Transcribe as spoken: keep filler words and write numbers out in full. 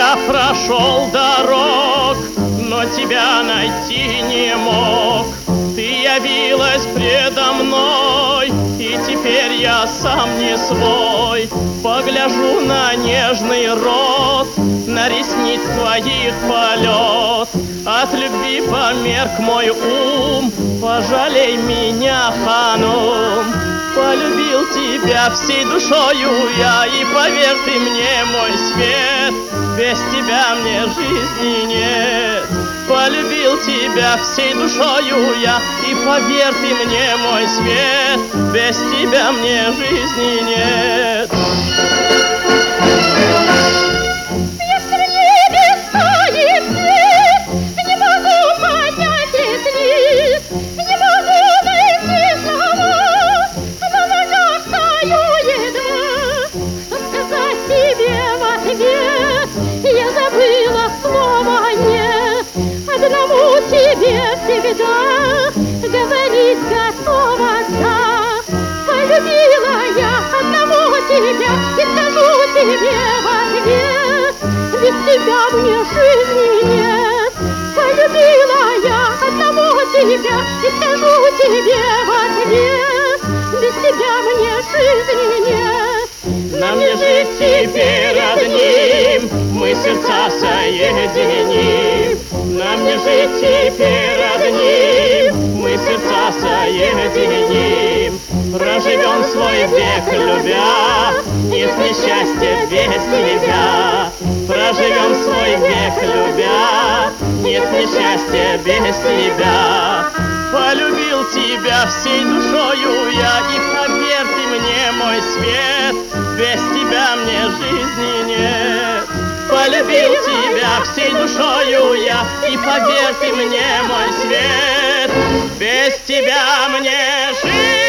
Я прошел дорог, но тебя найти не мог. Ты явилась предо мной, и теперь я сам не свой. Погляжу на нежный рот, на ресниц твоих полет. От любви померк мой ум, пожалей меня, ханум. Полюбил тебя всей душою я, и поверь ты мне, мой свет, без тебя мне жизни нет. Полюбил тебя всей душою я, и поверь ты мне, мой свет, без тебя мне жизни нет. Я забыла слово «нет», одному тебе всегда говорить готова, да. Полюбила я одному тебя и скажу тебе в ответ: без тебя мне жизни нет. Полюбила я одному тебя и скажу тебе в ответ: без тебя мне жизни нет. Нам не жить теперь одним, мы сердца соединим. Нам не жить теперь одним, мы сердца соединим. Проживем свой век, любя, нет мне счастья без тебя. Проживем свой век, любя, нет мне счастья без тебя. Полюбил тебя всей душою я, и поверь ты мне, мой свет, без тебя мне жизни нет. Полюбил тебя всей душою я, и поверь ты мне, мой свет, без тебя мне жизни нет.